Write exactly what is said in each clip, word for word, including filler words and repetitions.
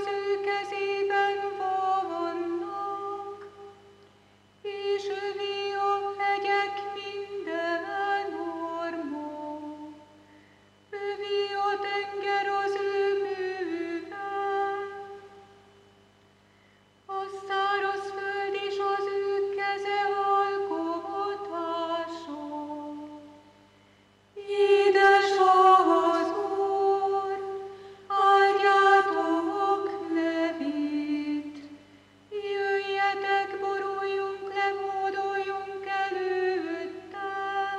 az ő kezében vannak, és övé a hegyek minden orma, övé a tenger az ő műve, a száraz föld és az ő keze alkotása. Édes az Úr, áldjátok nevét, jöjjetek, boruljunk le, hódoljunk előtte,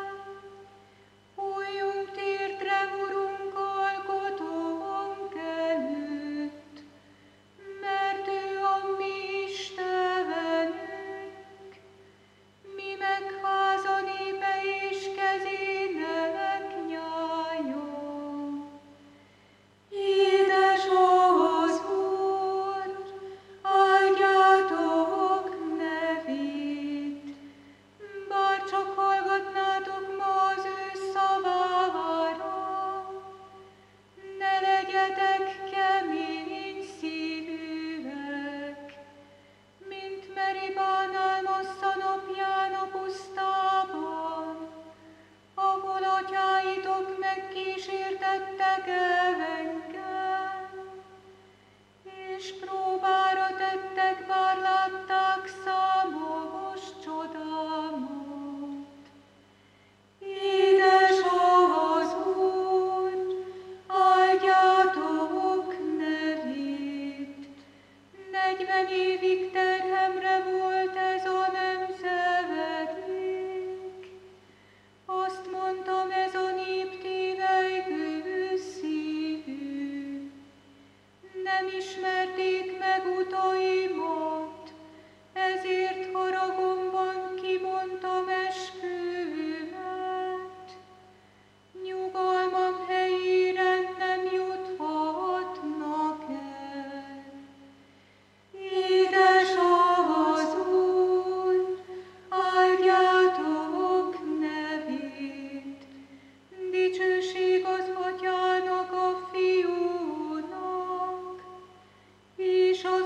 hulljunk térdre, Urunk, alkotónk előtt, mert ő a mi Istenünk, mi meg háza népe és kezének nyája. Édes az Úr, áldjátok nevét, bár csak hallgatnátok ma az ő szavára, ne legyetek kemény szívűek, mint Meribánál Massza napján a pusztában, ahol atyáitok megkísértettek engem, és próbára tettek, bár látták számos csodámat. Édes az Úr, áldjátok nevét, negyven évig terhemre volt ez a nemzedék. Azt mondtam, ez a nép tévelygő szívű, nem ismerték meg utaimat, ezért haragomban kimondtam esküvőmet. Nyugalmam helyére nem juthatnak el. Édes az Úr, áldjátok nevét, dicsőség az Atyának, a Fiúnak, és a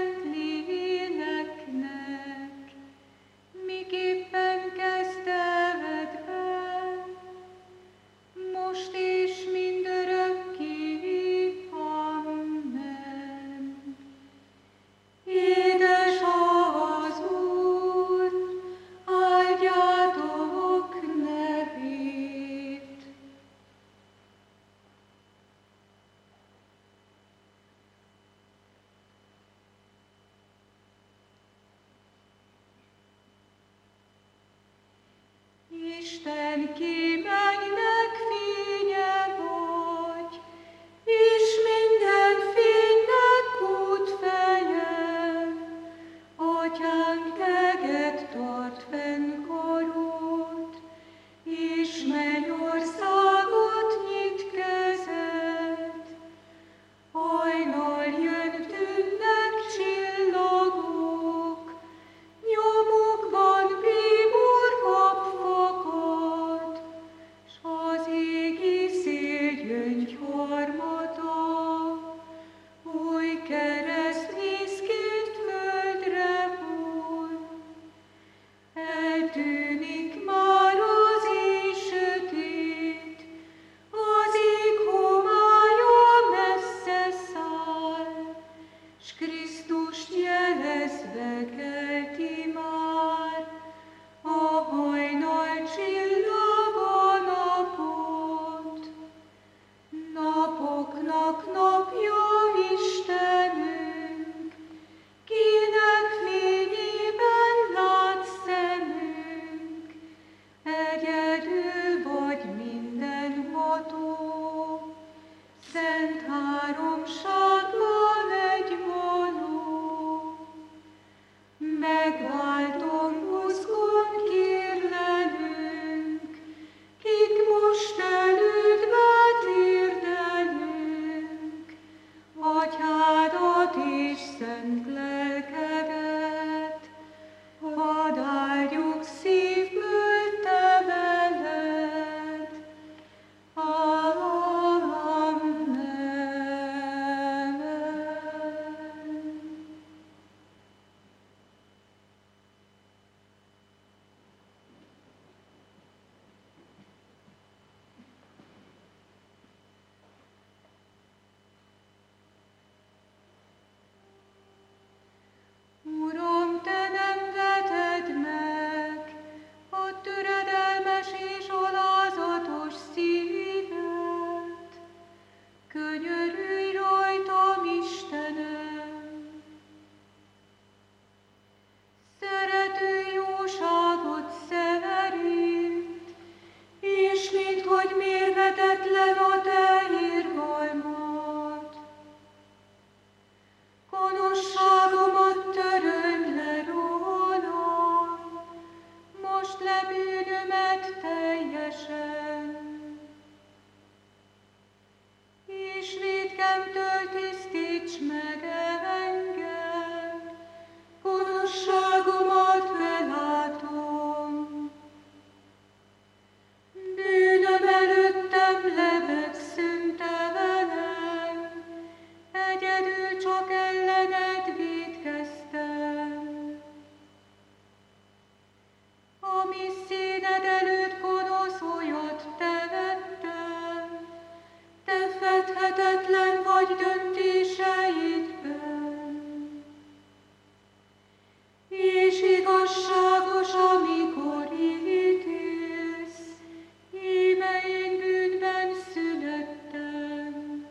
Szentléleknek, miképpen kezdetben, most és mindörökké. Amen. Édes az Úr, áldjátok nevét. Isten kimennek fénye vagy, és minden fénynek útfeje. Atyánk, teget tart fenn karod, és mennyországot nyit kezed. Hajnal jön, tűnnek csillagok, nyomukban bíbor kap fakad, Igazságomat töröld le rólam, most le bűnömet teljesen. És vétkemtől tisztíts meg engem, gonoszságomat belátom. Bűnöm előttem lebeg szüntelen, egyedül csak ellened vétkeztem. Ami színed előtt gonosz olyat tevettem, te fedhetetlen vagy döntéseidben. És igazságos, amikor ítélsz, íme én bűnben születtem.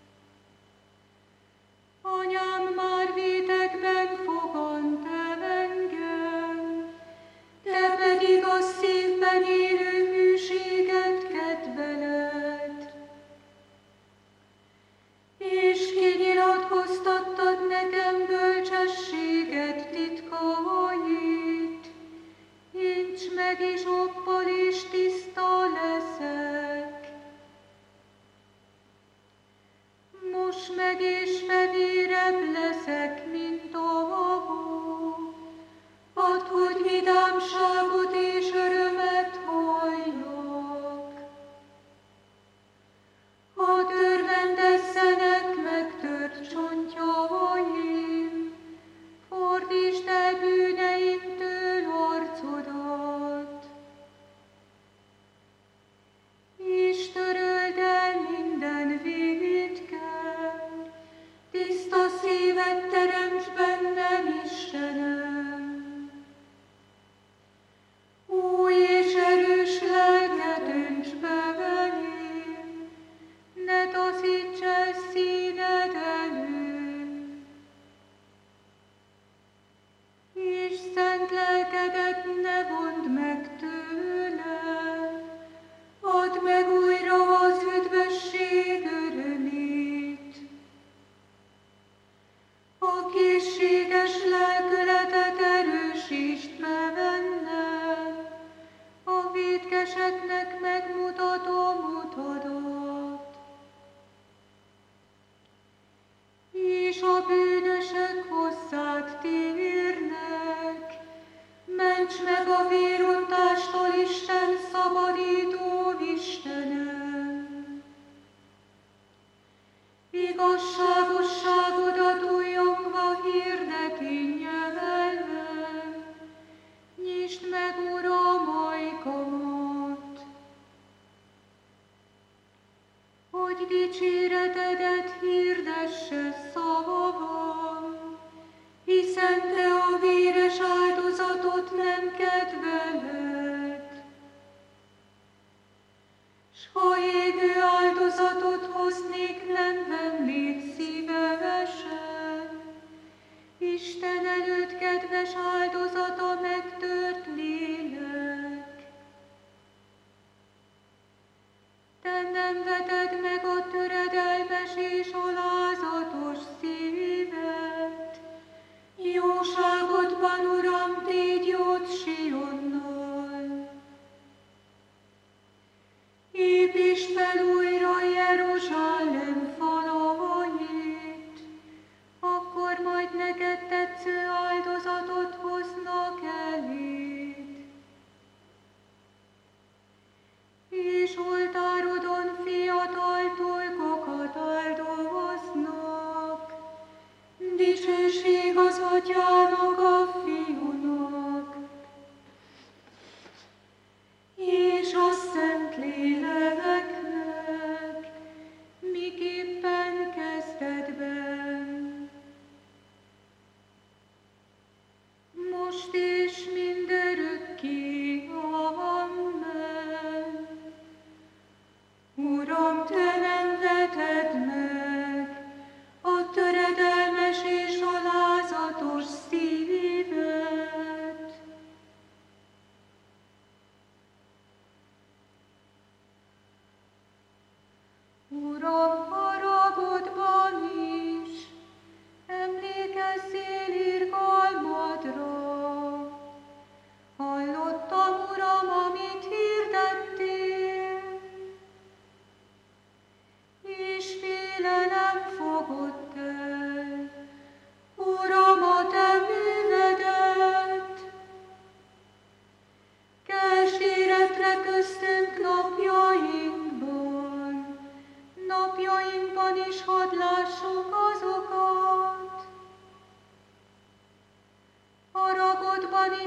Anyám már vétekben fogant el engem, te pedig a szívben élő hűséget kedveled. És kinyilatkoztattad nekem bölcsességet titkait, nincs meg is oppal és tiszta leszek. Most meg és fevérebb leszek, mint a magó, add, hogy vidámságot és örömet halljak. Hadd örvendezzenek megtört csontjaim, fordítsd el bűneimtől arcodat. És töröld el minden vétkem, tiszta szívet teremts bennem, Istenem. Új és erős lelket önts be velém, ne taszíts el színed elől. És szent lelkedet ne vondd meg tőlem, add meg újra az üdvösség örömét. A készséges lelkületet erősítsd be bennem, a vétkeseknek megmutatom utadat. És a bűnösök hozzád térnek, ments meg a vérontástól, Isten szabadító Istenem. Igazságosságodat újjongva hirdeti nyelvem, nyisd meg, Uram, ajkamat, hogy dicséretedet hirdesse szavam, hiszen te a véres áldozatot nem kedveled. S ha égő áldozatot hoznék, nem vennék szívesen, Isten előtt kedves áldozata megtört lélek. Te nem veted meg a töredelmes és alázatos szívet, jóságodban, Uram, tégy jót Sionnal. Építsd fel újra Jeruzsálem falait, akkor majd neked tetsző áldozatot hoznak eléd. És oltárodon fiatal tolkokat áldoznak, dicsőség az Atyának, a Fiúnak, és a Szentléleknek, miképpen kezdetben, most és mindörökké. Amen. Uram, te nem veted meg a töredelmes és alázatos szívet,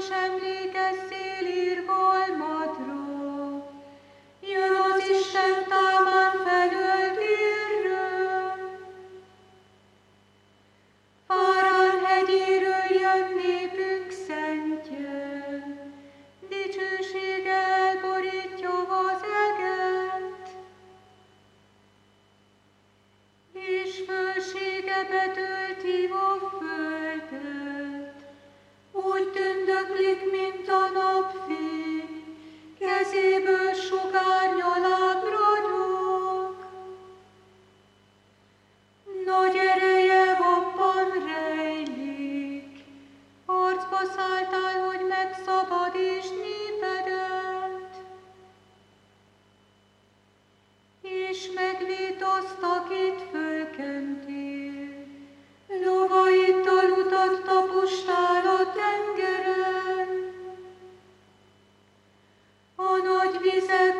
is emlékezzél irgalmadra. Jön az Isten támán felől délről. Párán hegyéről jön népünk szentje, dicsősége elborítja az eget, és fölsége betölti a földet. Úgy tündöklik, mint a napfény, kezéből sugárnyaláb ragyog. Nagy ereje abban rejlik, harcba szálltál, hogy megszabadítsd népedet, és megvédd azt, akit fölkentél, lovaiddal utat tapostál a tengeren. A nagy vizek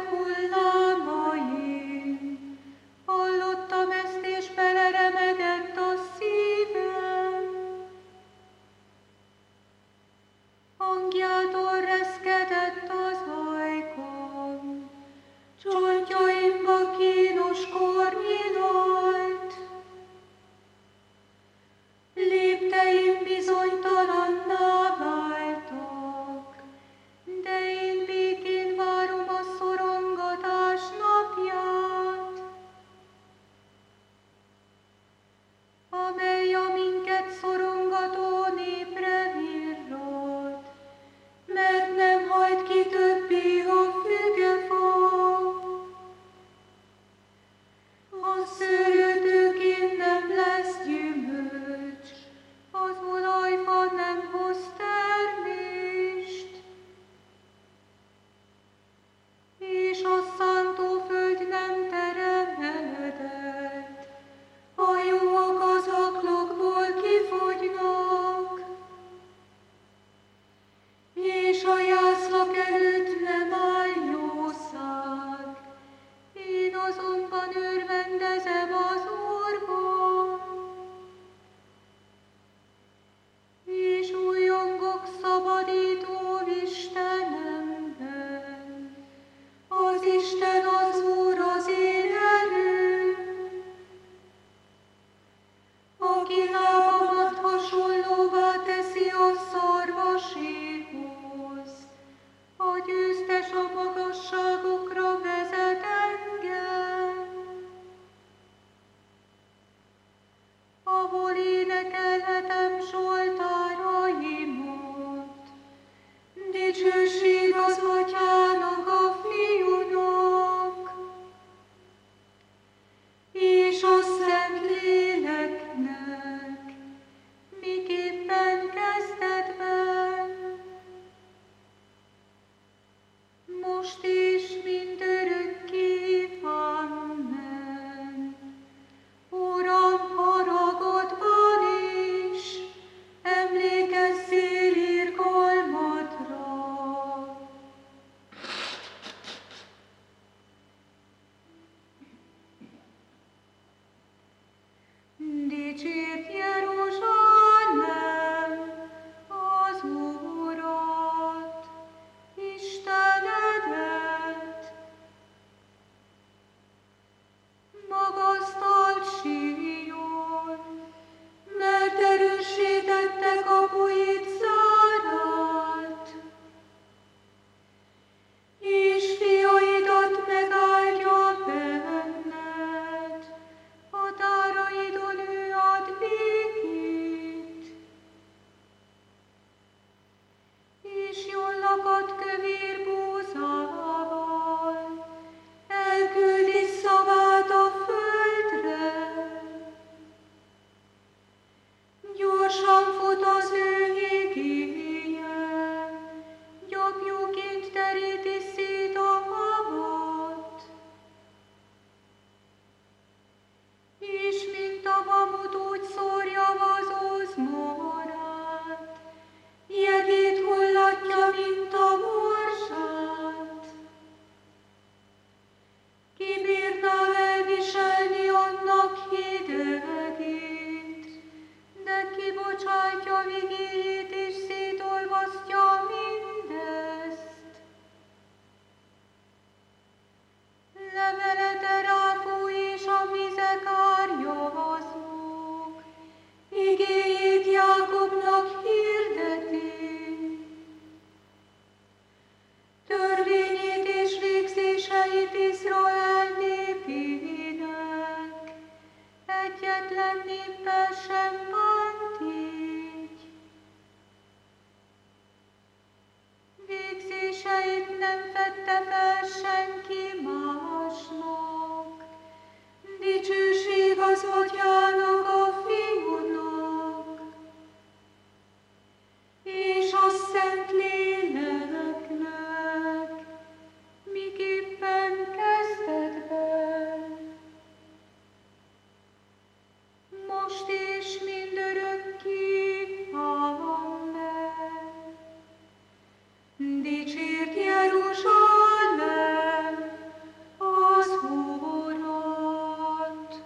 hullámain hallottam ezt, és beleremegett a szívem. Hangjától reszkedett az ajkam, csontjaimba kínos kor nyílt. Lépteim bizonytalanná váltak, de én békén várom a szorongatás napját, amely a minket szorongató népre virrad, mert nem hajt ki többé a fügefa. A szőlőtőkén nem lesz gyümölcs, az olajfa nem hoz termést, és a szántóföld nem termelődött, a juhok az aklokból kifogynak, és a jászlak előtt nem áll jószág. Én azonban örvendezem az Úrban, és újjongok szabadító Istenemben. Az Isten az Úr, az én erőm, aki lábamat hasonlóvá teszi a szarvaséhoz, a győztes a magasságokra vezet engem, ahol énekelhetem zsoltáraimat. Dicsőség az Atyának, a Fiúnak, és a Szentléleknek, miképpen kezdetben, most is mindörökké. Amen. Uram, haragodban is emlékezzél irgalmadra. Dicsérd Jeruzsálem az Urat, Istenedet. Magasztald Sion, mert erőssé tette kapuit zárát, és fiaidat megáldja benned, határaidon ő ad békét, és jól lakat kövér búzával, elküldi szavát a földre. Gyorsan fut az ő igéje, gyapjúként teríti szét a havat, és mint a mamut úgy szórja vazóz morát, jegét hullatja, mint a morzsát. Ki bírná elviselni annak hidegét, de kibocsátja vigéjét és szétolvasztja riasztja mindezt. Levelete ráfúj, és a vizek árja azok. Igéjét Jákobnak hirdeti. Törvényét és végzéseit Izrael népének. Egyetlen néppel sem bánt így. Végzéseit nem fedte fel senki másnak. Dicsőség az Atyának, a Fiúnak, és a Szent Léleknek, miképpen kezdetben, most és mindörökké. Amen. Dicsért Jeruzsálem az Urat!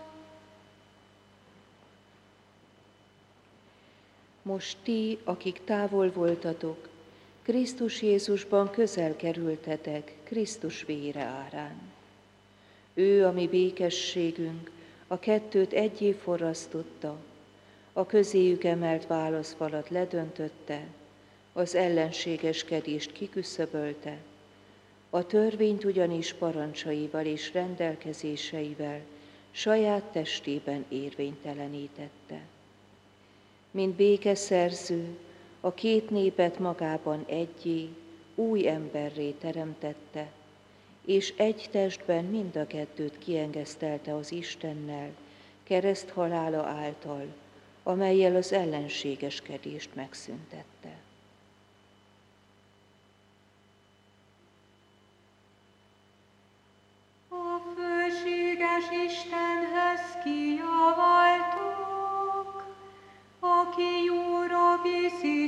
Most ti, akik távol voltatok, Krisztus Jézusban közel kerültetek Krisztus vére árán. Ő, a mi békességünk, a kettőt egyé forrasztotta, a közéjük emelt válaszfalat ledöntötte, az ellenségeskedést kiküszöbölte, a törvényt ugyanis parancsaival és rendelkezéseivel saját testében érvénytelenítette. Mint békeszerző, a két népet magában egyé, új emberré teremtette, és egy testben mind a kettőt kiengesztelte az Istennel, kereszt halála által, amellyel az ellenségeskedést megszüntette. A fölséges Istenhez kiabáltok, aki jóra viszi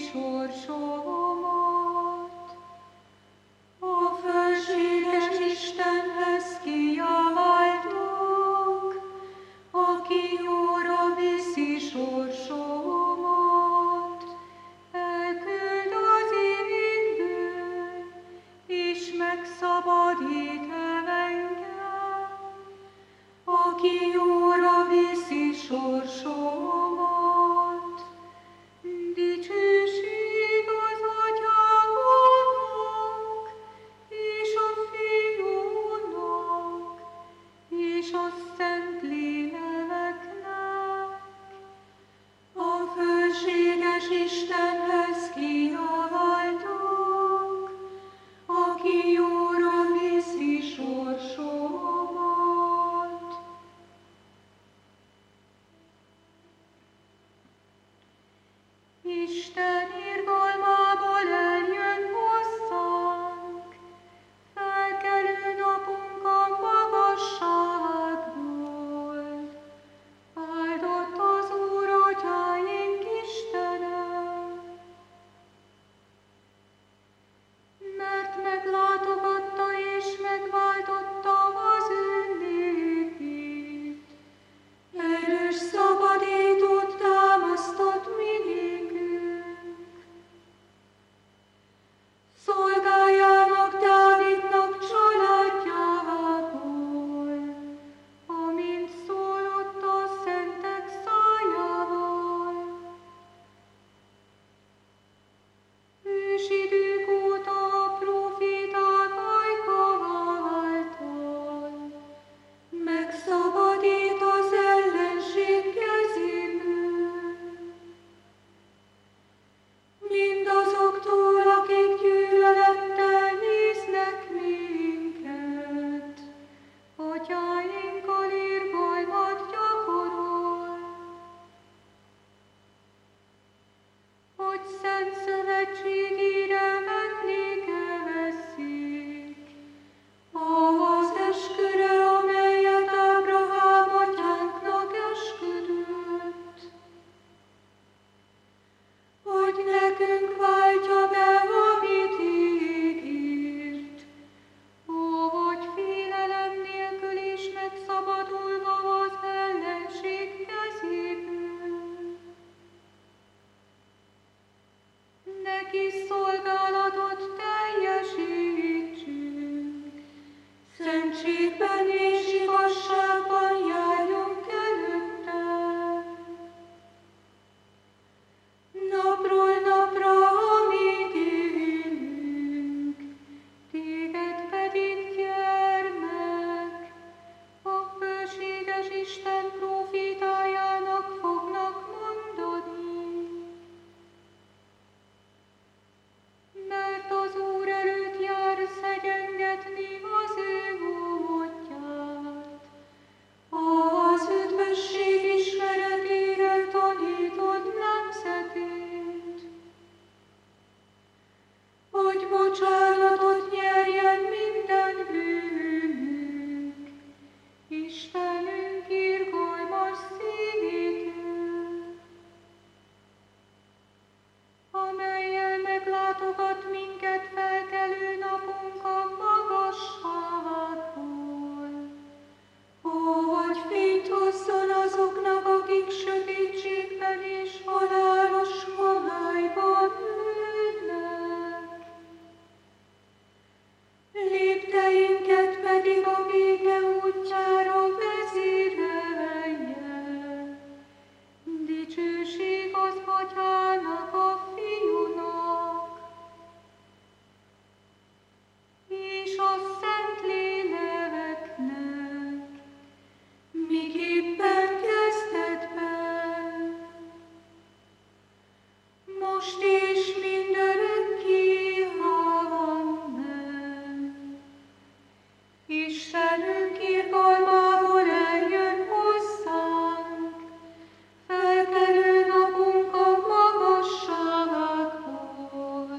sorsomat. A fölséges Istenhez kiabáltok, aki jóra viszi sorsomat. Elküld az égből, és megszabadít engem, aki jóra viszi sorsomat. Dicsőség az Atyának, és a Fiúnak, és a Szent Léleknek. A fölséges Istenhez kiabáltok, aki jóra viszi sorsomat. Isten irgalmából eljön hozzánk, felkelő napunk a magasságból. Áldott az Úr, Atyáink Istene, mert meglátogatta és megváltotta az ő népét. Erős szabadítót támasztott mi nékünk. Szolgájának, Dávidnak családjából, amint szólott a szentek szájával. Ősidők óta a próféták ajka által megszabadít az ellenség kezéből. Mindazoktól, akik gyűlölettel néznek minket, atyáinkkal irgalmat gyakorol, hogy szent szövetségére emlékezzék az esküre, amelyet Ábrahám atyánknak esküdött, hogy nekünk váltja be, amit ígért, ó, hogy félelem nélkül is megszabadulva az ellenség kezéből. Neki kis szolgálatot teljesítsünk. Szentségben és igazságban járjunk előtte. Napról napra, amíg élünk, téged pedig, gyermek, a fölséges Isten prófétájának fognak mondani. Mert az Úr előtt jár szegyengetni az ő útját, az üdvösség ismeretére tanítod nemzetét, hogy bocsánatot nyerjen minden bűnünk, Istenünk irgalmas szívétől, amellyel meglátogat minket felkelő napunk a magasságból, hogy fényt hozzon azoknak, akik sötétségben és halálos homályban ülnek. Lépteinket pedig a béke útjára vezérelje. Dicsőség az Atyának, a Fiúnak és a Szentléleknek, miképpen kezdetben, most és mindörökké. Amen. Istenünk irgalmából eljön hozzánk, felkelő napunk a magasságból.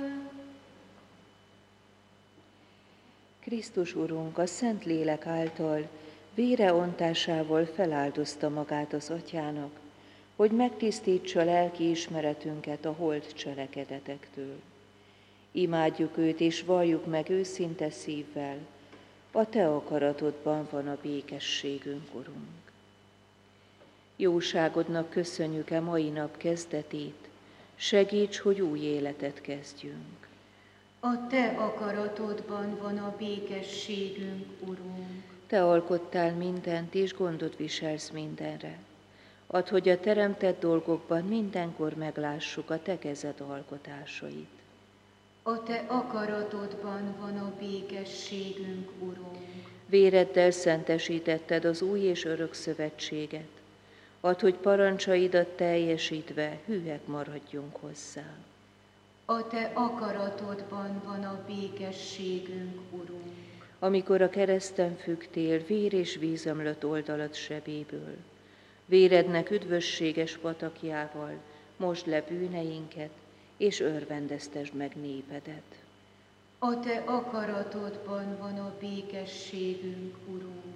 Krisztus Urunk a Szentlélek által vére ontásával feláldozta magát az Atyának, hogy megtisztítsa lelki ismeretünket a holt cselekedetektől. Imádjuk őt és valljuk meg őszinte szívvel, a te akaratodban van a békességünk, Urunk. Jóságodnak köszönjük e mai nap kezdetét, segíts, hogy új életet kezdjünk. A te akaratodban van a békességünk, Urunk. Te alkottál mindent, és gondot viselsz mindenre. Add, hogy a teremtett dolgokban mindenkor meglássuk a te kezed alkotásait. A te akaratodban van a békességünk, Urunk. Véreddel szentesítetted az új és örök szövetséget. Add, hogy parancsaidat teljesítve hűek maradjunk hozzá. A te akaratodban van a békességünk, Urunk. Amikor a kereszten fügtél, vér és víz ömlött oldalad sebéből, vérednek üdvösséges patakjával mosd le bűneinket, és örvendeztesd meg népedet. A te akaratodban van a békességünk, Urunk.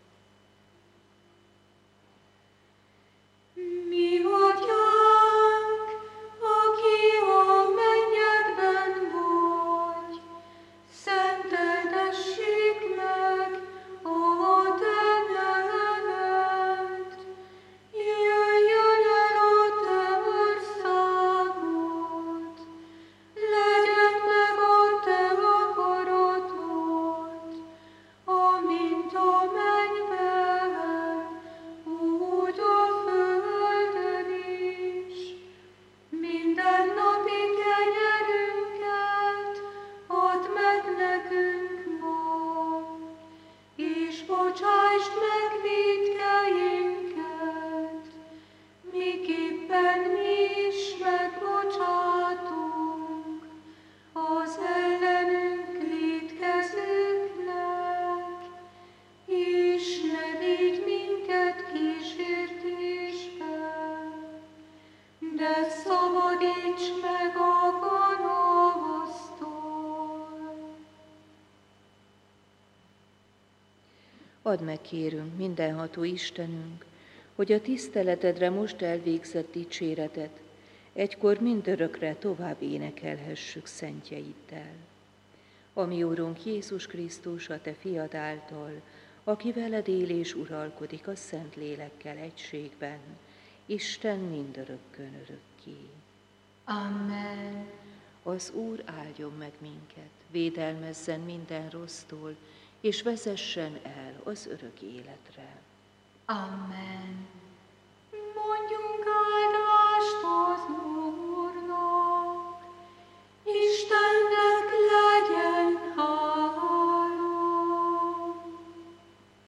Mi Atyánk, aki a mennyekben vagy, szenteltessék meg a te neved. Jöjjön el a te országod, legyen meg a te akaratod, amint a mennyben, úgy a földön is. Mindennapi kenyerünket add meg nekünk ma, és bocsásd meg vétkeinket, miképpen mi is megbocsátunk az ellenünk vétkezőknek, és ne védj minket kísértésbe, de szabadíts meg a gonosztól. Add meg, kérünk, mindenható Istenünk, hogy a tiszteletedre most elvégzett dicséretet egykor mindörökre tovább énekelhessük szentjeiddel. A mi Úrunk Jézus Krisztus, a te fiad által, aki veled él és uralkodik a Szent Lélekkel egységben, Isten mindörökkön örökké. Amen. Az Úr áldjon meg minket, védelmezzen minden rossztól, és vezessen el az örök életre. Amen.